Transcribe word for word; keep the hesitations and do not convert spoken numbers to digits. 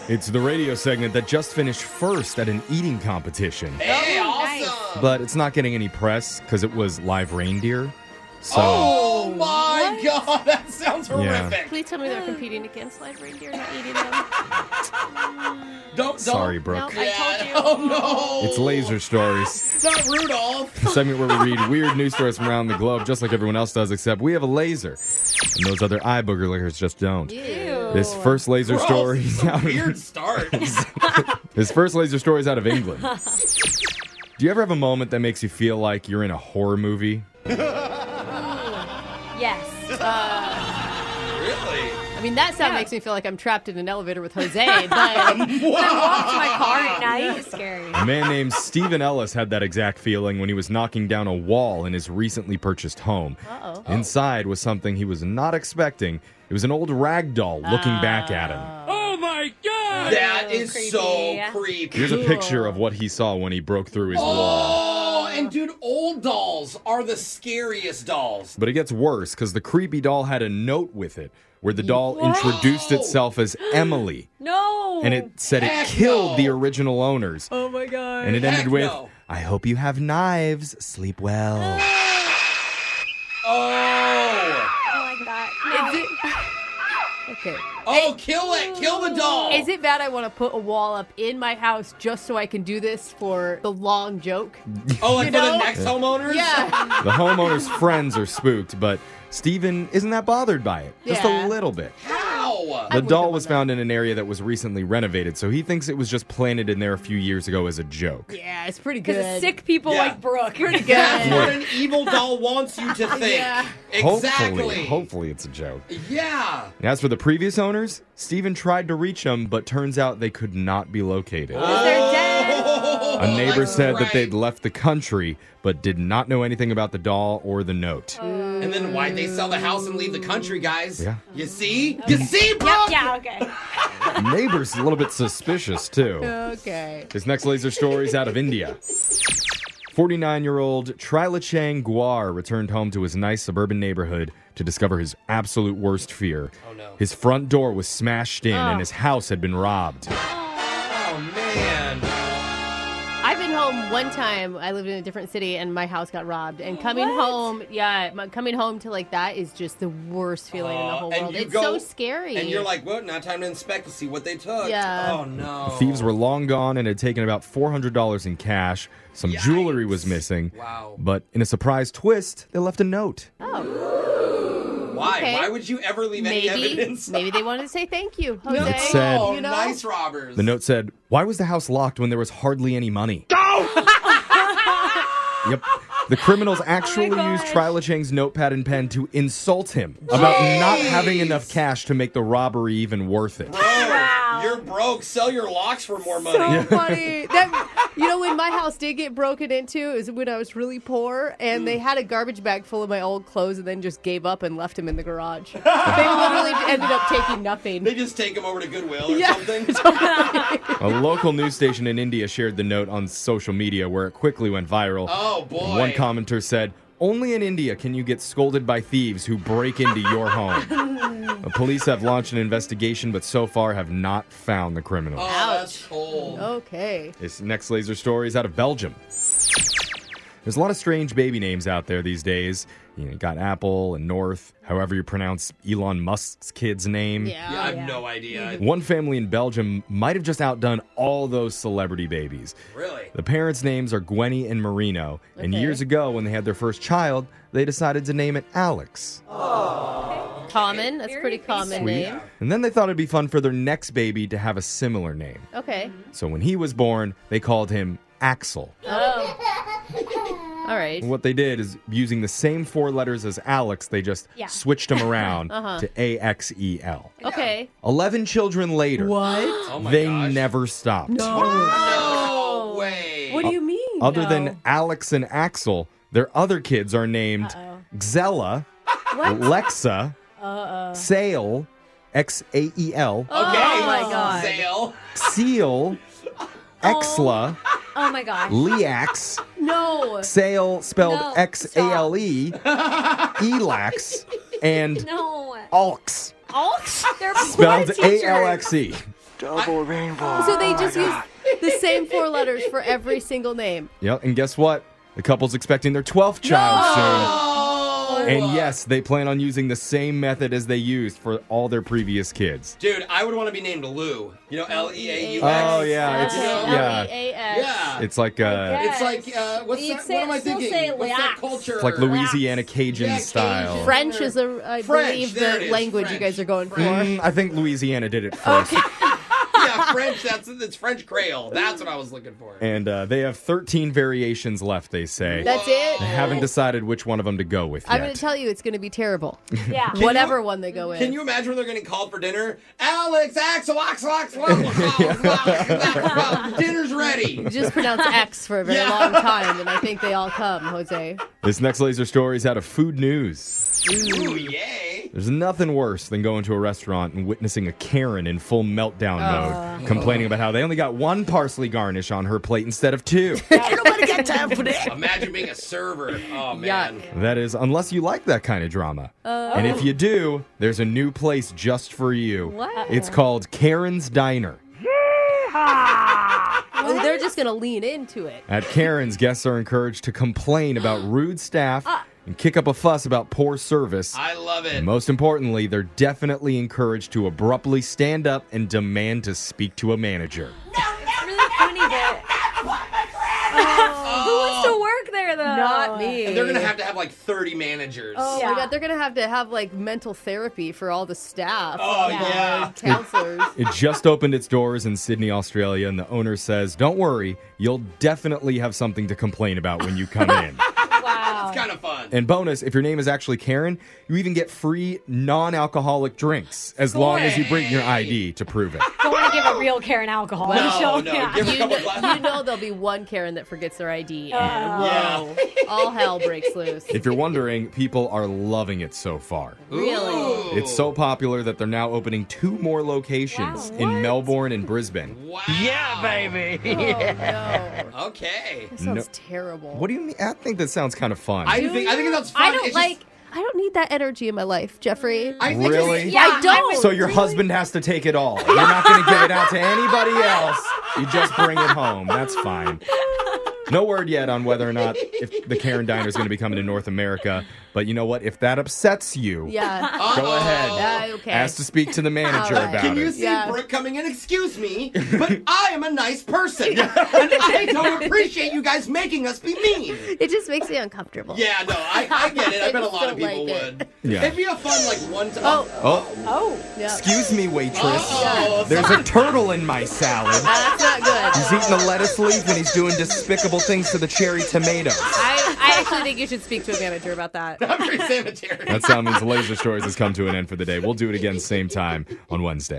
It's the radio segment that just finished first at an eating competition. Hey, Oh, awesome. But it's not getting any press because it was live reindeer. So Oh, my God. That sounds horrific. Please tell me they're competing against live reindeer, not eating them. Don't, don't. sorry, Brooke. No, I told you. Oh, no. It's Laser Stories, It's not Rudolph. a segment where we read weird news stories from around the globe, just like everyone else does, except we have a laser. And those other eye booger lickers just don't. Ew. This first laser Gross. story It's is a out weird of, start. this first laser story is out of England. Do you ever have a moment that makes you feel like you're in a horror movie? Yes. Really? I mean, that sound Yeah. makes me feel like I'm trapped in an elevator with Jose, but I walk to my car at night. It's scary. A man named Stephen Ellis had that exact feeling when he was knocking down a wall in his recently purchased home. Uh-oh. Inside was something he was not expecting. It was an old rag doll looking back at him. That is creepy. so creepy. Here's a picture of what he saw when he broke through his wall. Oh, and dude, old dolls are the scariest dolls. But it gets worse because the creepy doll had a note with it where the doll introduced itself as Emily. No. And it said it Heck killed no. the original owners. Oh my god. And it Heck ended with, no. I hope you have knives. Sleep well. Oh. Oh my god. No. Is it... Okay. Oh, kill it. Kill the doll. Is it bad I want to put a wall up in my house just so I can do this for the long joke? Oh, like You for the know? next homeowners? Yeah. The homeowner's friends are spooked, but Steven isn't that bothered by it. Just Yeah. a little bit. How? The wouldn't doll have was done that. found in an area that was recently renovated, so he thinks it was just planted in there a few years ago as a joke. Yeah, it's pretty good. Because sick people Yeah. like Brooke. Pretty good. That's what an evil doll wants you to think. Yeah. Exactly. Hopefully, hopefully it's a joke. Yeah. As for the previous owners, Steven tried to reach them, but turns out they could not be located. Because they're dead. Oh, A neighbor that's said that right. they'd left the country, but did not know anything about the doll or the note. And then why'd they sell the house and leave the country, guys? Yeah. You see? You see, Brooke? Yeah, okay. Neighbor's a little bit suspicious, too. Okay. This next laser story is out of India. forty-nine-year-old Trilachang Guar returned home to his nice suburban neighborhood to discover his absolute worst fear. Oh, no. His front door was smashed in Oh. and his house had been robbed. Oh, man. I've been home one time. I lived in a different city and my house got robbed. And coming What? home, yeah, my- coming home to like that is just the worst feeling in the Uh, whole and world. you It's go- so scary. And you're like, well, now time to inspect to see what they took. Yeah. Oh, no. Thieves were long gone and had taken about four hundred dollars in cash. Some Yikes. jewelry was missing. Wow. But in a surprise twist, they left a note. Why? Okay. Why would you ever leave any maybe, evidence? maybe they wanted to say thank you, Jose. No. It said- Oh, you know? nice robbers. The note said, "Why was the house locked when there was hardly any money?" Yep. The criminals actually used gosh. Trilachang's notepad and pen to insult him about not having enough cash to make the robbery even worth it. Bro, Wow. you're broke. Sell your locks for more money. So funny. That, you know, when my house did get broken into, is when I was really poor, and they had a garbage bag full of my old clothes, and then just gave up and left them in the garage. They literally ended up taking nothing. They just take them over to Goodwill or Yeah. something. A local news station in India shared the note on social media where it quickly went viral. Oh, boy. One commenter said, "Only in India can you get scolded by thieves who break into your home." The police have launched an investigation, but so far have not found the criminal. Oh, that's cold. Okay. This next laser story is out of Belgium. There's a lot of strange baby names out there these days. You know, you got Apple and North, however you pronounce Elon Musk's kid's name. Yeah. Yeah, I have yeah. no idea. One family in Belgium might have just outdone all those celebrity babies. Really? The parents' names are Gwenny and Marino, and Okay. years ago when they had their first child, they decided to name it Alex. Common. That's a Very pretty common Sweet. name. And then they thought it'd be fun for their next baby to have a similar name. Okay. So when he was born, they called him Axel. Oh. All right. What they did is, using the same four letters as Alex, they just Yeah. switched them around Uh-huh. to A X E L. Okay. Eleven children later, What? Oh, my they gosh. never stopped. No way. What do you mean? Other No. than Alex and Axel, their other kids are named Xella, Lexa, Sail, X A E L, Okay. Oh, my God. Sale. Seal, Exla, Oh my gosh. Leax, No. Sail spelled No, X A L E, Elax, and No. Alx Alks? They're spelled blood A teachers. L X E. Double rainbow. So they just use the same four letters for every single name. Yep, and guess what? The couple's expecting their twelfth child Oh! soon. And yes, they plan on using the same method as they used for all their previous kids. Dude, I would want to be named Lou. You know, L E A U X. Oh, yeah, it's- yeah. L E A S. Yeah. It's like uh, It's like, uh, what's You'd that? say- What am I still thinking? say What's that Lax. culture? it's like Louisiana Cajun Yeah, style. Cajun. French is, a, I French, believe, there it the is, language you French. guys are going for. Mm, I think Louisiana did it first. Yeah, French. That's it's French Creole. That's what I was looking for. And uh, they have thirteen variations left, they say. That's it? They haven't decided which one of them to go with yet. I'm going to tell you, it's going to be terrible. Yeah. Whatever one they go in. Can you imagine when they're getting called for dinner? Alex, Axel, Axel, Axel, Axel, dinner's ready. You just pronounce X for a very Yeah. long time, and I think they all come, Jose. This next laser story is out of Food News. Ooh, yay. There's nothing worse than going to a restaurant and witnessing a Karen in full meltdown mode, complaining about how they only got one parsley garnish on her plate instead of two. Imagine being a server. Oh, man. Yuck. That is, unless you like that kind of drama. And if you do, there's a new place just for you. What? It's called Karen's Diner. Oh, they're just going to lean into it. At Karen's, guests are encouraged to complain about rude staff and kick up a fuss about poor service. I love it. And most importantly, they're definitely encouraged to abruptly stand up and demand to speak to a manager. It's really funny that. Who wants to work there, though? Not me. And they're going to have to have like thirty managers. Oh Yeah. my god, they're gonna have to have like mental therapy for all the staff. Oh, and the yeah. counselors. It just opened its doors in Sydney, Australia, and the owner says, "Don't worry, you'll definitely have something to complain about when you come in." Wow. It's kind of fun. And bonus, if your name is actually Karen, you even get free non-alcoholic drinks as long as you bring your I D to prove it. Don't want to give a real Karen alcohol. No, She'll- no, yeah. give her a You couple know, glasses. you know there'll be one Karen that forgets their I D, and Yeah. whoa, all hell breaks loose. If you're wondering, people are loving it so far. Really? Ooh. It's so popular that they're now opening two more locations Wow, in what? Melbourne and Brisbane. Wow. Yeah, baby. Oh no, Okay. that sounds No. terrible. What do you mean? I think that sounds kind of fun. I think I think that's fun. I don't It's like. Just, I don't need that energy in my life, Jeffrey. I think Really? It's, Yeah, I don't. So your husband has to take it all. You're not going to give it out to anybody else. You just bring it home. That's fine. No word yet on whether or not if the Karen Diner is going to be coming to North America. But you know what? If that upsets you, Yeah. go ahead. Yeah, okay. Ask to speak to the manager All right. about Can you it. see Yeah. Brooke coming in? Excuse me, but I am a nice person, and I don't appreciate you guys making us be mean. It just makes me uncomfortable. Yeah, no, I, I get it. I I bet a just lot of don't people like it. would. Yeah. It'd be a fun like one time. Oh, Oh, Oh. yeah. excuse me, waitress. Oh, There's a turtle in my salad. That's not good. He's eating the lettuce leaf and he's doing despicable things to the cherry tomatoes. I, I actually think you should speak to a manager about that. I'm very sanitary. That sound means Laser Stories has come to an end for the day. We'll do it again same time on Wednesday.